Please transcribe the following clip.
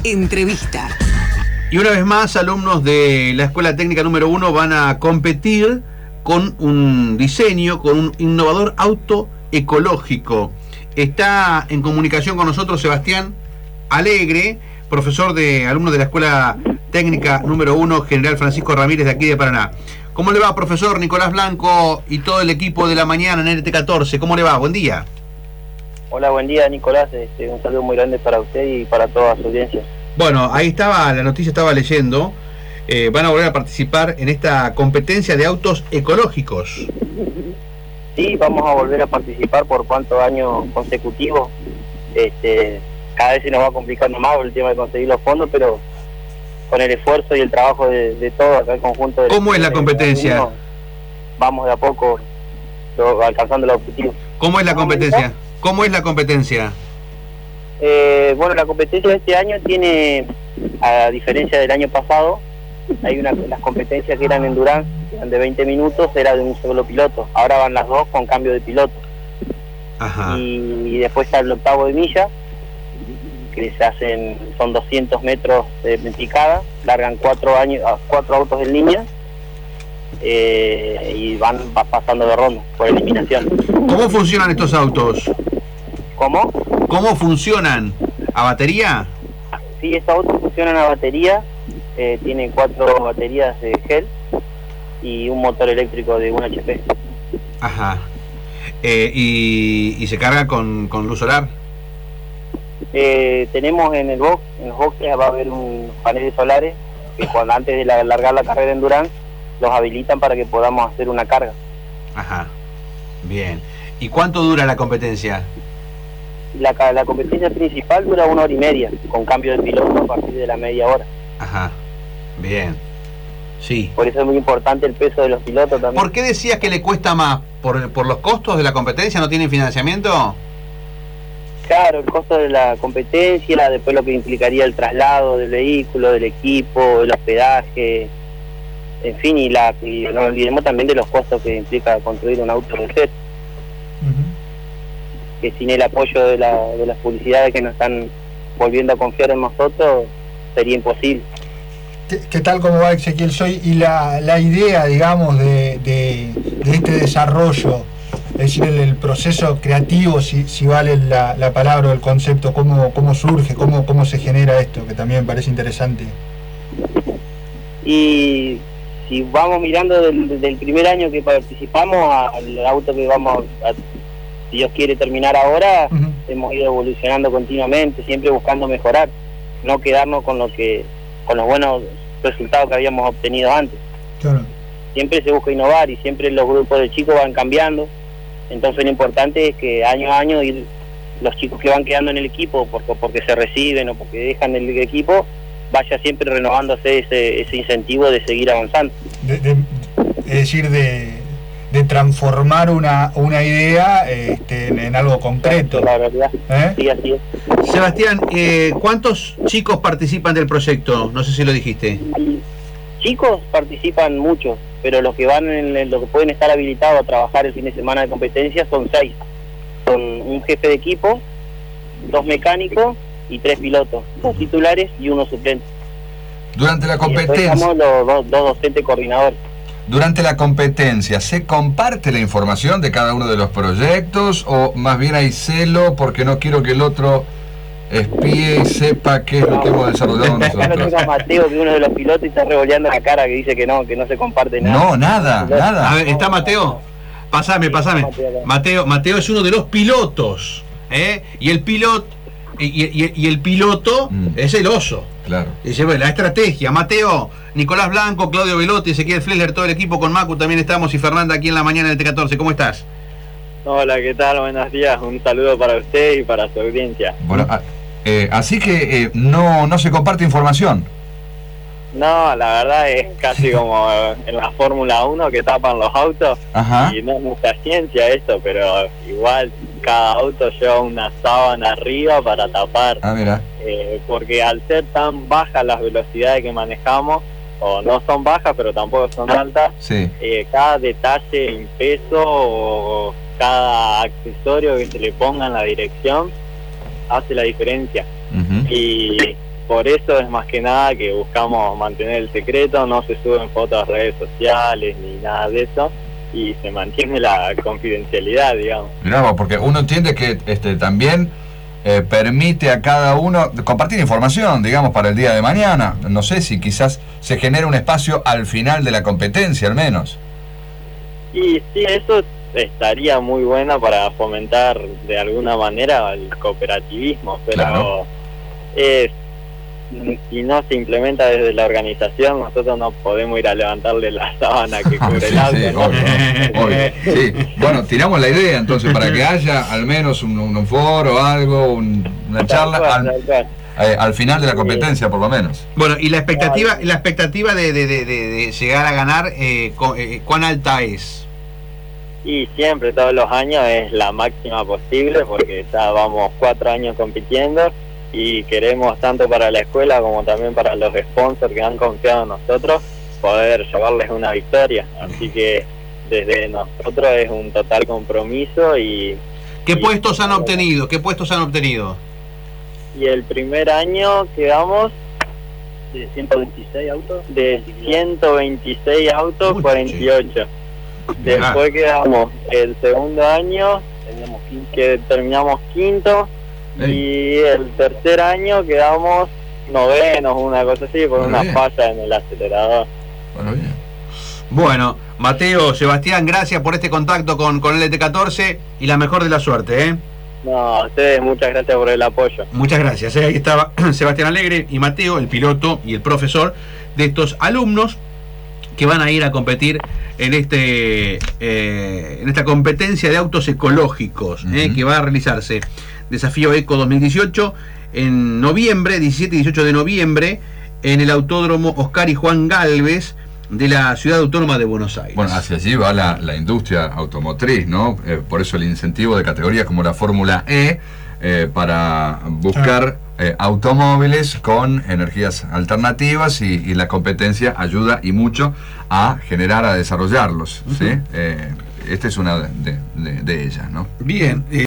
Entrevista. Y una vez más, alumnos de la Escuela Técnica número 1 van a competir con un diseño, con un innovador auto ecológico. Está en comunicación con nosotros Sebastián Alegre, alumno de la Escuela Técnica número 1, General Francisco Ramírez, de aquí de Paraná. ¿Cómo le va, profesor Nicolás Blanco y todo el equipo de la mañana en NT14? ¿Cómo le va? Buen día. Hola, buen día, Nicolás. Un saludo muy grande para usted y para toda su audiencia. Bueno, ahí estaba, la noticia estaba leyendo. Van a volver a participar en esta competencia de autos ecológicos. Sí, vamos a volver a participar por cuántos años consecutivos. Cada vez se nos va complicando más el tema de conseguir los fondos, pero con el esfuerzo y el trabajo de todo acá el conjunto de... ¿Cómo es la competencia? Vamos de a poco alcanzando los objetivos. ¿Cómo es la competencia? ¿Cómo es la competencia? Bueno, la competencia de este año tiene, a diferencia del año pasado, hay las competencias que eran en Durán, que eran de 20 minutos, era de un solo piloto. Ahora van las dos con cambio de piloto. Ajá. Y después está el octavo de milla, que se hacen, son 200 metros de picada, largan 4 autos en línea, y van pasando de ronda por eliminación. ¿Cómo funcionan estos autos? ¿Cómo? ¿Cómo funcionan? ¿A batería? Sí, estos autos funcionan a batería, tienen 4 baterías de gel y un motor eléctrico de 1 HP. Ajá. ¿Y se carga con luz solar? Tenemos en los boxes va a haber unos paneles solares que antes de largar la carrera en Durán los habilitan para que podamos hacer una carga. Ajá, bien. ¿Y cuánto dura la competencia? La competencia principal dura 1 hora y media, con cambio de piloto a partir de la media hora. Ajá, bien. Sí. Por eso es muy importante el peso de los pilotos también. ¿Por qué decías que le cuesta más? ¿Por los costos de la competencia? ¿No tienen financiamiento? Claro, el costo de la competencia, después lo que implicaría el traslado del vehículo, del equipo, el hospedaje, en fin, y no olvidemos también de los costos que implica construir un auto de jet. Que sin el apoyo de las publicidades que nos están volviendo a confiar en nosotros, sería imposible. ¿Qué tal, cómo va, Ezequiel? Y la idea, digamos, de este desarrollo, es decir, el proceso creativo, si vale la palabra o el concepto, cómo surge, cómo se genera esto, que también me parece interesante. Y si vamos mirando del primer año que participamos al auto que vamos si Dios quiere terminar ahora, hemos ido evolucionando continuamente, siempre buscando mejorar, no quedarnos con los buenos resultados que habíamos obtenido antes. Claro. Siempre se busca innovar y siempre los grupos de chicos van cambiando. Entonces lo importante es que año a año los chicos que van quedando en el equipo porque se reciben o porque dejan el equipo, vaya siempre renovándose ese incentivo de seguir avanzando. Es decir, de transformar una idea en algo concreto. La verdad, sí, así es. Sebastián, ¿cuántos chicos participan del proyecto? No sé si lo dijiste. Chicos participan muchos, pero los que van lo que pueden estar habilitados a trabajar el fin de semana de competencia son 6. Son un jefe de equipo, 2 mecánicos y 3 pilotos, 2 titulares y 1 suplente. Durante la competencia, estamos los dos docentes coordinadores. Durante la competencia, ¿se comparte la información de cada uno de los proyectos o más bien hay celo porque no quiero que el otro espíe y sepa qué es lo que hemos desarrollado nosotros? Acá no tengo a Mateo, que es uno de los pilotos, y está revoleando la cara, que dice que no se comparte nada. No, nada. A ver, ¿está Mateo? Pasame. Mateo es uno de los pilotos, y el piloto y el piloto es el oso. Claro. Dice, bueno, la estrategia, Mateo, Nicolás Blanco, Claudio Velotti, Ezequiel Flesler, todo el equipo con Macu también estamos, y Fernanda aquí en la mañana del T14. ¿Cómo estás? Hola, ¿qué tal? Buenos días. Un saludo para usted y para su audiencia. Bueno, así que no se comparte información. No, la verdad es casi como en la Fórmula 1 que tapan los autos. Ajá. Y no es mucha ciencia esto, pero igual cada auto lleva una sábana arriba para tapar. Ah, mira. Porque al ser tan bajas las velocidades que manejamos, o no son bajas pero tampoco son altas, sí. Cada detalle en peso o cada accesorio que se le ponga en la dirección hace la diferencia. Uh-huh. Y por eso es más que nada que buscamos mantener el secreto, no se suben fotos a redes sociales ni nada de eso, y se mantiene la confidencialidad, digamos. Mirá, porque uno entiende que también permite a cada uno compartir información, digamos, para el día de mañana. No sé si quizás se genera un espacio al final de la competencia, al menos. Y sí, eso estaría muy bueno para fomentar de alguna manera el cooperativismo, pero claro, si no se implementa desde la organización, nosotros no podemos ir a levantarle la sábana que cubre el auto. Sí, ¿no? obvio. Sí. Bueno, tiramos la idea entonces para que haya al menos un foro, algo, una charla al final de la competencia, por lo menos. Bueno, y la expectativa de llegar a ganar, ¿cuán alta es? Y siempre, todos los años, es la máxima posible, porque ya vamos 4 años compitiendo y queremos, tanto para la escuela como también para los sponsors que han confiado en nosotros, poder llevarles una victoria. Así que desde nosotros es un total compromiso. Y ¿Qué puestos han obtenido? ¿Qué puestos han obtenido? Y el primer año quedamos de 126 autos. de 126 autos, 48. Después quedamos el segundo año, que terminamos quinto, y el tercer año quedamos novenos, una cosa así, por una falla en el acelerador. Bueno, bien. Bueno, Mateo, Sebastián, gracias por este contacto con el LT14 y la mejor de la suerte, ¿eh? No, a ustedes muchas gracias por el apoyo. Muchas gracias, ¿eh? Ahí estaba Sebastián Alegre y Mateo, el piloto y el profesor de estos alumnos que van a ir a competir en esta competencia de autos ecológicos, que va a realizarse Desafío Eco 2018 en noviembre, 17 y 18 de noviembre, en el Autódromo Oscar y Juan Gálvez de la Ciudad Autónoma de Buenos Aires. Bueno, hacia allí va la industria automotriz, ¿no? Por eso el incentivo de categorías como la Fórmula E, para buscar automóviles con energías alternativas, y la competencia ayuda y mucho a generar, a desarrollarlos, ¿sí? Esta es una de ellas, ¿no? Bien.